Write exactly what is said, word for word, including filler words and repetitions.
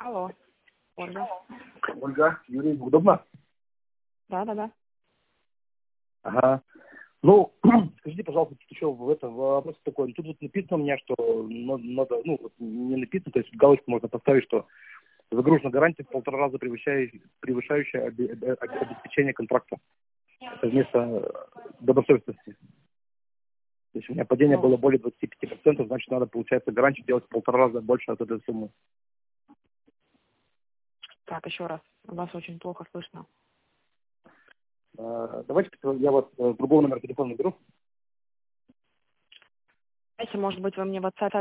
Алло, Ольга. Ольга, Юрий, удобно? Да, да, да. Ага. Ну, скажите, пожалуйста, тут еще в этом вопрос такой. Ну, тут вот написано у меня, что на- надо, ну, вот не написано, то есть галочку можно поставить, что загружена гарантия в полтора раза превышающая, превышающая обе- обе- обеспечение контракта. Это вместо э, добросовестности. То есть у меня падение Ну, было более двадцати пяти процентов, значит, надо, получается, гарантию делать в полтора раза больше от этой суммы. так, еще раз. Вас очень плохо слышно. Э, Давайте я вот э, другого номера телефона наберу. Если, может быть, вы мне в WhatsApp